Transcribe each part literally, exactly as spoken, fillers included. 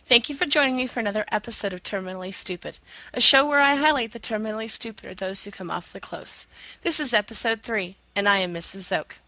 Thank you for joining me for another episode of Terminally Stupid, a show where I highlight the terminally stupid or those who come awfully close. This is episode three, and I am Missus Zoke.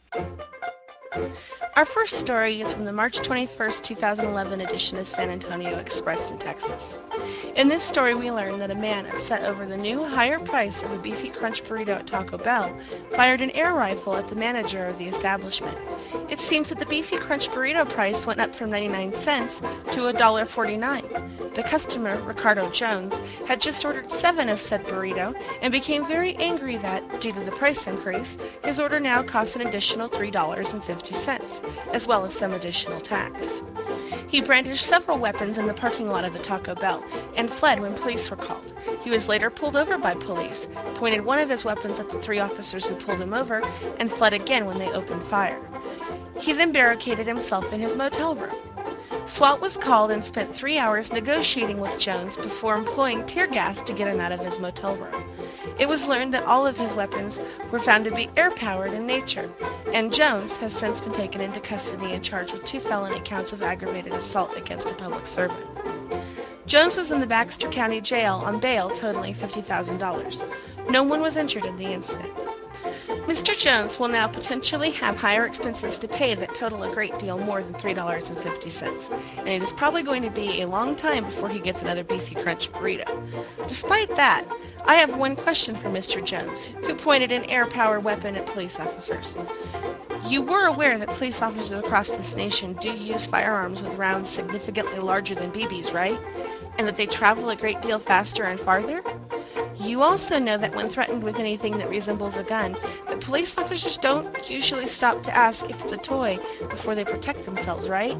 Our first story is from the March twenty-first, two thousand eleven edition of San Antonio Express in Texas. In this story, we learn that a man upset over the new, higher price of a beefy crunch burrito at Taco Bell fired an air rifle at the manager of the establishment. It seems that the beefy crunch burrito price went up from ninety-nine cents to one dollar and forty-nine cents. The customer, Ricardo Jones, had just ordered seven of said burrito and became very angry that, due to the price increase, his order now cost an additional three dollars and fifty cents, as well as some additional tax. He brandished several weapons in the parking lot of the Taco Bell and fled when police were called. He was later pulled over by police, pointed one of his weapons at the three officers who pulled him over, and fled again when they opened fire. He then barricaded himself in his motel room. SWAT was called and spent three hours negotiating with Jones before employing tear gas to get him out of his motel room. It was learned that all of his weapons were found to be air-powered in nature, and Jones has since been taken into custody and charged with two felony counts of aggravated assault against a public servant. Jones was in the Baxter County Jail on bail totaling fifty thousand dollars. No one was injured in the incident. Mister Jones will now potentially have higher expenses to pay that total a great deal more than three dollars and fifty cents, and it is probably going to be a long time before he gets another beefy crunch burrito. Despite that, I have one question for Mister Jones, who pointed an air-powered weapon at police officers. You were aware that police officers across this nation do use firearms with rounds significantly larger than B Bs, right? And that they travel a great deal faster and farther? You also know that when threatened with anything that resembles a gun, that police officers don't usually stop to ask if it's a toy before they protect themselves, right?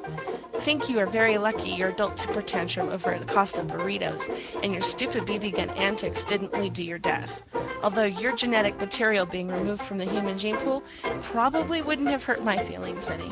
Think you are very lucky your adult temper tantrum over the cost of burritos and your stupid B B gun antics didn't lead to your death. Although your genetic material being removed from the human gene pool probably wouldn't have hurt my feelings any.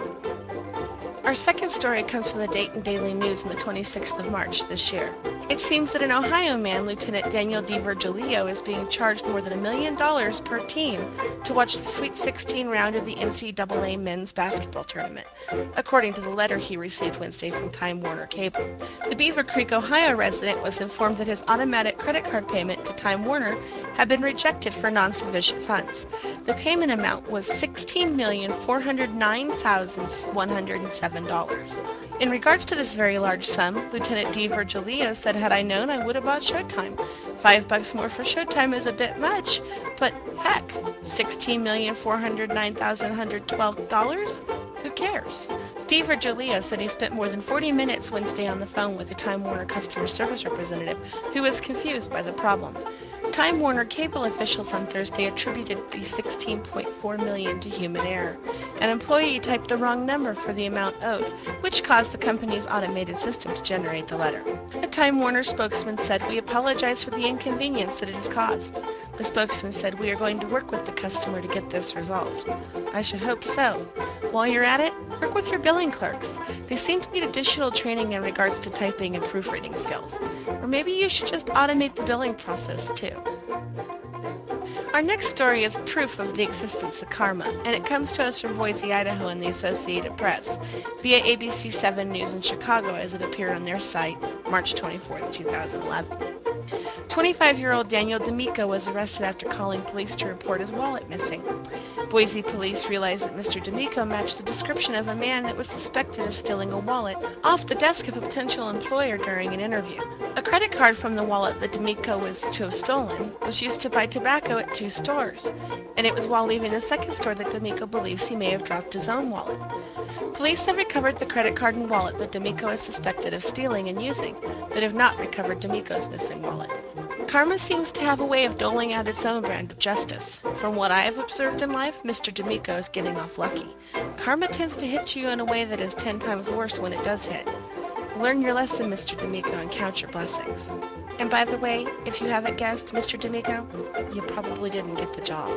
Our second story comes from the Dayton Daily News on the twenty-sixth of March this year. It seems that an Ohio man, Lieutenant Daniel DiVirgilio, is being charged more than a million dollars per team to watch the Sweet sixteen round of the N C double A men's basketball tournament, according to the letter he received Wednesday from Time Warner Cable. The Beaver Creek, Ohio resident was informed that his automatic credit card payment to Time Warner had been rejected for non-sufficient funds. The payment amount was sixteen million four hundred nine thousand one hundred seven dollars. In regards to this very large sum, Lieutenant DiVirgilio said, "Had I known, I would have bought Showtime. Five bucks more for Showtime is a bit much, but heck, sixteen million four hundred nine thousand one hundred twelve dollars? Who cares?" DiVirgilio said he spent more than forty minutes Wednesday on the phone with a Time Warner customer service representative who was confused by the problem. Time Warner Cable officials on Thursday attributed the sixteen point four million dollars to human error. An employee typed the wrong number for the amount owed, which caused the company's automated system to generate the letter. A Time Warner spokesman said, "We apologize for the inconvenience that it has caused." The spokesman said, "We are going to work with the customer to get this resolved." I should hope so. While you're at it, work with your billing clerks. They seem to need additional training in regards to typing and proofreading skills. Or maybe you should just automate the billing process too. Our next story is proof of the existence of karma, and it comes to us from Boise, Idaho in the Associated Press, via A B C seven News in Chicago as it appeared on their site March twenty-fourth, two thousand eleven. twenty-five-year-old Daniel D'Amico was arrested after calling police to report his wallet missing. Boise police realized that Mister D'Amico matched the description of a man that was suspected of stealing a wallet off the desk of a potential employer during an interview. A credit card from the wallet that D'Amico was to have stolen was used to buy tobacco at two stores, and it was while leaving the second store that D'Amico believes he may have dropped his own wallet. Police have recovered the credit card and wallet that D'Amico is suspected of stealing and using, but have not recovered D'Amico's missing wallet. Karma seems to have a way of doling out its own brand of justice. From what I have observed in life, Mister D'Amico is getting off lucky. Karma tends to hit you in a way that is ten times worse when it does hit. Learn your lesson, Mister D'Amico, and count your blessings. And by the way, if you haven't guessed, Mister D'Amico, you probably didn't get the job.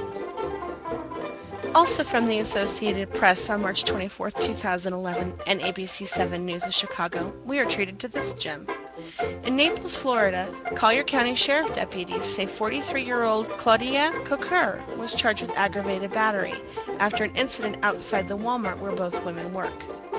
Also from the Associated Press on March twenty-fourth, two thousand eleven, and A B C seven News of Chicago, we are treated to this gem. In Naples, Florida, Collier County Sheriff deputies say forty-three-year-old Claudia Coker was charged with aggravated battery after an incident outside the Walmart where both women work.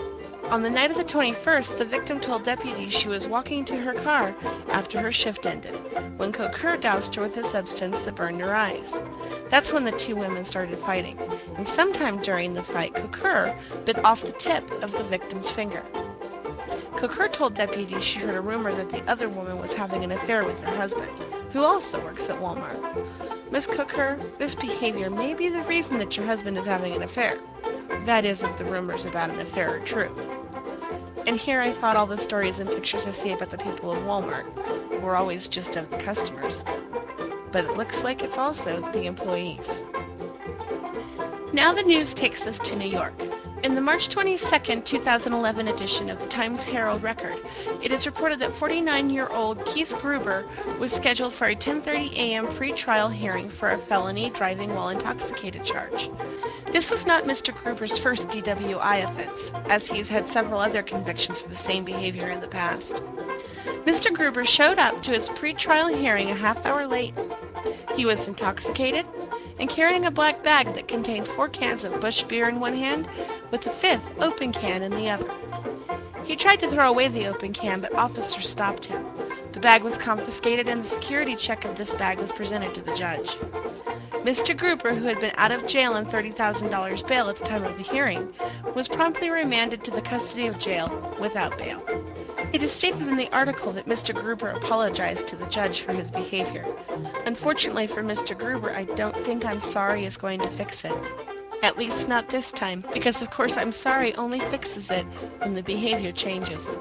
On the night of the twenty-first, the victim told deputies she was walking to her car after her shift ended, when Coker doused her with a substance that burned her eyes. That's when the two women started fighting, and sometime during the fight, Coker bit off the tip of the victim's finger. Coker told deputies she heard a rumor that the other woman was having an affair with her husband, who also works at Walmart. Miss Coker, this behavior may be the reason that your husband is having an affair. That is, if the rumors about an affair are true. And here I thought all the stories and pictures I see about the people of Walmart were always just of the customers. But it looks like it's also the employees. Now the news takes us to New York. In the March twenty-second, two thousand eleven edition of the Times Herald Record, it is reported that forty-nine-year-old Keith Gruber was scheduled for a ten thirty a m pre-trial hearing for a felony driving while intoxicated charge. This was not Mister Gruber's first D W I offense, as he has had several other convictions for the same behavior in the past. Mister Gruber showed up to his pre-trial hearing a half hour late. He was intoxicated and carrying a black bag that contained four cans of Busch beer in one hand with a fifth open can in the other. He tried to throw away the open can, but officers stopped him. The bag was confiscated and the security check of this bag was presented to the judge. Mister Gruber, who had been out of jail on thirty thousand dollars bail at the time of the hearing, was promptly remanded to the custody of jail without bail. It is stated in the article that Mister Gruber apologized to the judge for his behavior. Unfortunately for Mister Gruber, I don't think I'm sorry is going to fix it. At least not this time, because of course I'm sorry only fixes it when the behavior changes.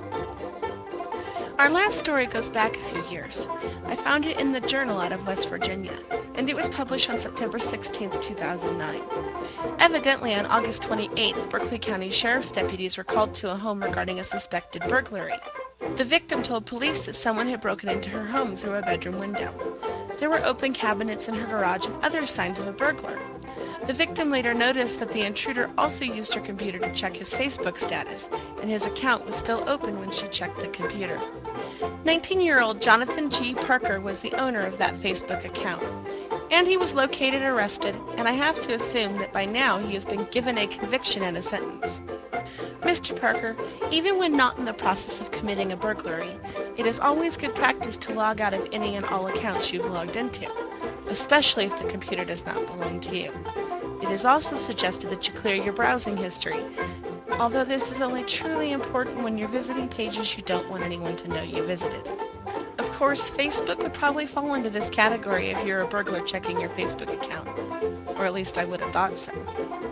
Our last story goes back a few years. I found it in the Journal out of West Virginia, and it was published on September sixteenth, two thousand nine. Evidently, on August twenty-eighth, Berkeley County Sheriff's deputies were called to a home regarding a suspected burglary. The victim told police that someone had broken into her home through a bedroom window. There were open cabinets in her garage and other signs of a burglar. The victim later noticed that the intruder also used her computer to check his Facebook status, and his account was still open when she checked the computer. nineteen-year-old Jonathan G. Parker was the owner of that Facebook account, and he was located, arrested, and I have to assume that by now he has been given a conviction and a sentence. Mister Parker, even when not in the process of committing a burglary, it is always good practice to log out of any and all accounts you've logged into, especially if the computer does not belong to you. It is also suggested that you clear your browsing history, although this is only truly important when you're visiting pages you don't want anyone to know you visited. Of course, Facebook would probably fall into this category if you're a burglar checking your Facebook account, or at least I would have thought so.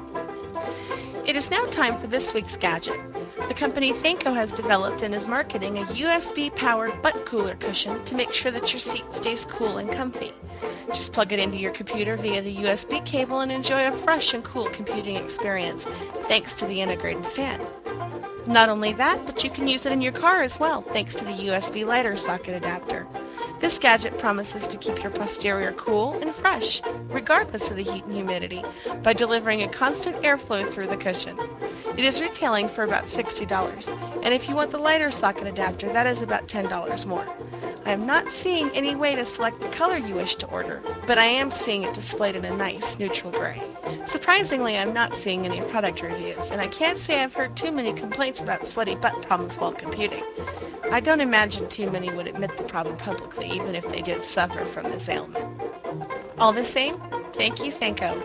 It is now time for this week's gadget. The company Thanco has developed and is marketing a U S B-powered butt cooler cushion to make sure that your seat stays cool and comfy. Just plug it into your computer via the U S B cable and enjoy a fresh and cool computing experience, thanks to the integrated fan. Not only that, but you can use it in your car as well, thanks to the U S B lighter socket adapter. This gadget promises to keep your posterior cool and fresh, regardless of the heat and humidity, by delivering a constant airflow through the cushion. It is retailing for about sixty dollars, and if you want the lighter socket adapter, that is about ten dollars more. I am not seeing any way to select the color you wish to order, but I am seeing it displayed in a nice neutral gray. Surprisingly, I'm not seeing any product reviews, and I can't say I've heard too many complaints about sweaty butt problems while computing. I don't imagine too many would admit the problem publicly, even if they did suffer from this ailment. All the same, thank you, Thanco.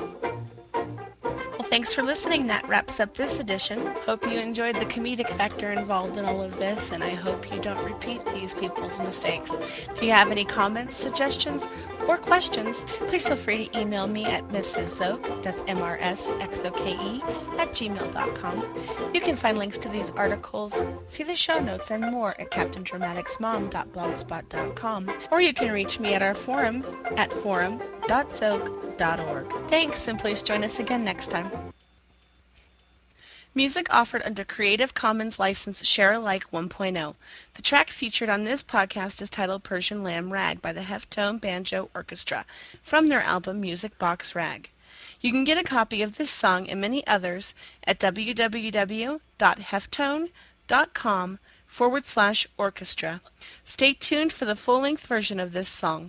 Well, thanks for listening. That wraps up this edition. Hope you enjoyed the comedic factor involved in all of this, and I hope you don't repeat these people's mistakes. If you have any comments, suggestions, or questions, please feel free to email me at Missus Zoke, that's M R S X O K E, at gmail dot com. You can find links to these articles, see the show notes, and more at captain dramatics mom dot blogspot dot com. Or you can reach me at our forum at forum dot zoke dot org. Thanks, and please join us again next time. Music offered under Creative Commons license Share Alike one point oh. The track featured on this podcast is titled Persian Lamb Rag by the Heftone Banjo Orchestra from their album Music Box Rag. You can get a copy of this song and many others at www.heftone.com forward slash orchestra. Stay tuned for the full-length version of this song.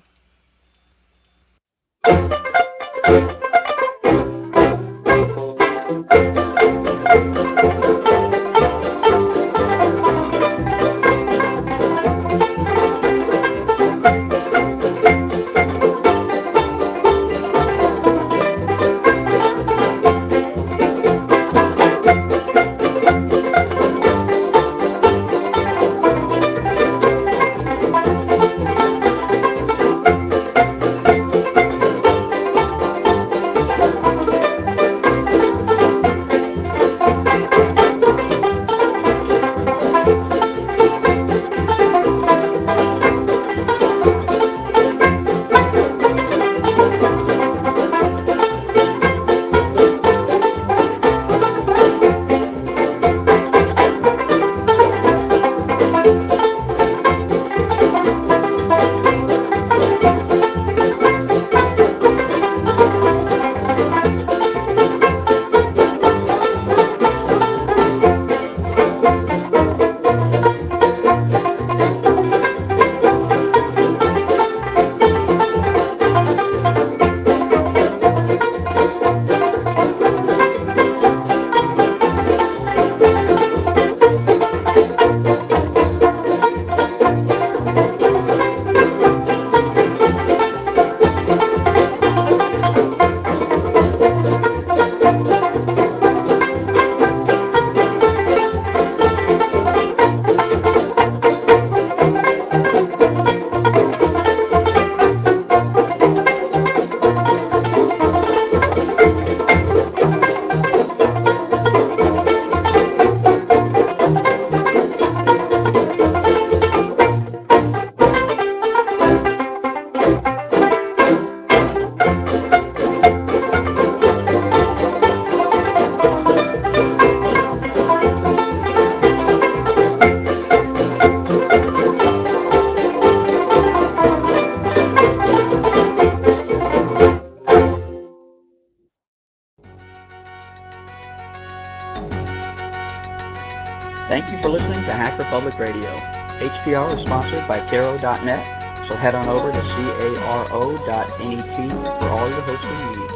Thank you for listening to Hacker Public Radio. H P R is sponsored by Caro dot net, so head on over to caro dot net for all your hosting needs.